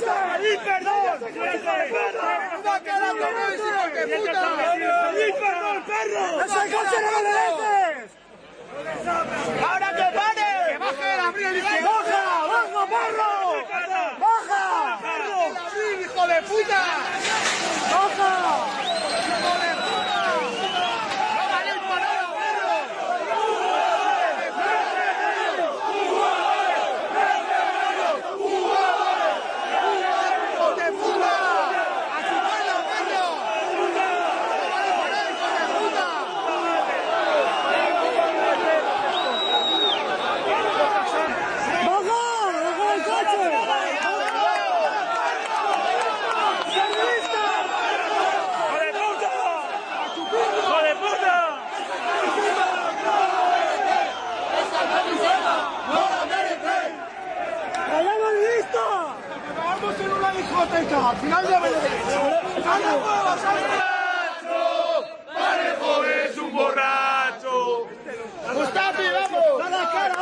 ¡Y perdón! ¡Una cara con eso, hijo de puta! ¡Y perdón, perro! ¡Ese coche no lo mereces! ¡Ahora que pare! ¡Que baje el abril! ¡Baja! ¡Baja, perro! ¡Baja! ¡El abril, hijo de puta! ¡Baja! ¡Hijo de puta! ¡No ganéis por nada, perro! ¡Hijo de puta! ¡A chuparla, perro! ¡No ganéis por nada, hijo de puta! ¡Vamos en una discoteca! ¡Al final ya me lo he dicho! ¡Anda, huevos! ¡Parejo es un borracho! ¡Mustafi, vamos! ¡Da la cara!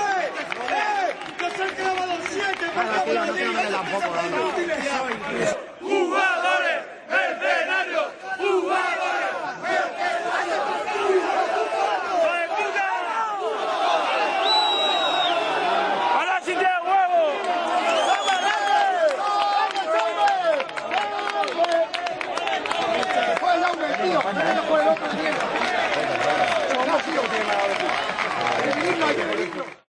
¡Que se han clavado 7! ¡Para la tía no tiene tampoco!